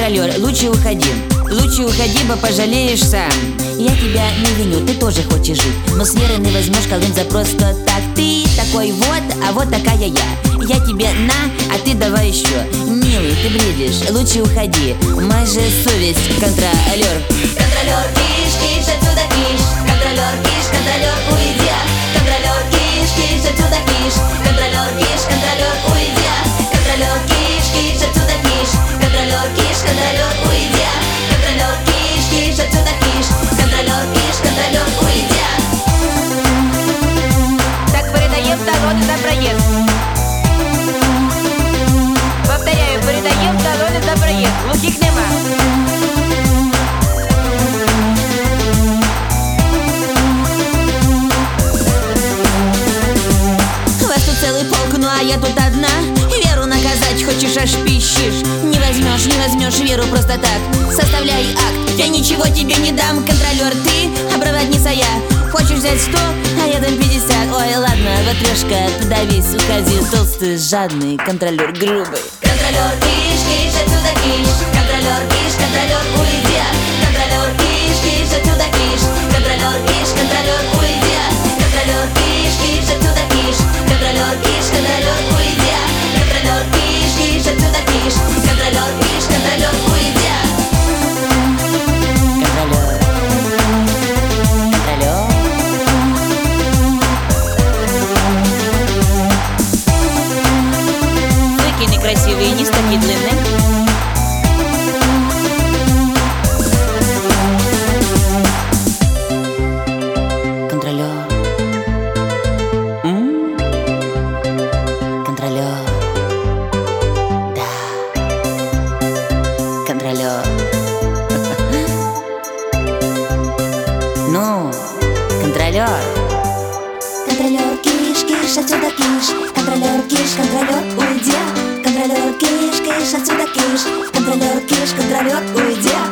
контролер, лучше уходи. Лучше уходи, бо пожалеешь сам. Я тебя не виню, ты тоже хочешь жить, но с Верой не возьмешь колым за просто так. Ты такой вот, а вот такая я. Я тебе на, а ты давай еще. Милый, ты бредишь, лучше уходи. Моя же совесть, контролер. Контролер, киш, киш, отсюда киш. Контролер, киш, контролер, уйди. Контролер, киш, киш, отсюда киш. Контролер, киш, контролер, уйди. Контролер, киш, киш, отсюда киш. Контролер, киш, контролер, уйди. Контролер, киш, киш, отсюда киш. Контролер, киш, контролер, уйди. Так передаем талоны за проезд. Повторяю, передаем талони за проїзд. Глухих нема. Вас тут целый полк, ну а я тут одна. Веру наказать хочешь, аж пищишь. Не возьмешь Веру просто так. Составляй акт, я ничего тебе не дам. Контролер ты, а проводница я. Хочешь взять 100, а я дам 50. Ой, ладно, ватрушка, подавись, уходи. Толстый, жадный, контролер грубый. Контролер, киш, киш, отсюда киш. Контролер, киш, контролер, уйди. Контролер, киш, киш, отсюда киш. Контролер, киш, контролер, уйди. Контролер, киш, киш, отсюда киш. Контролер, киш, контролер, уйди. Контролер, киш, киш, отсюда киш. Контролер, киш, контролер, уйди. Контролер. Контролер. Какие некрасивые, не такие длинные. Контролер. Контролер. Да. Контролер. Ну, контролер. Контролер, киш, киш, отсюда киш. Контролер, киш, контролер, уйди. Контролер, киш, киш, отсюда киш. Контролер, киш, контролер, уйди.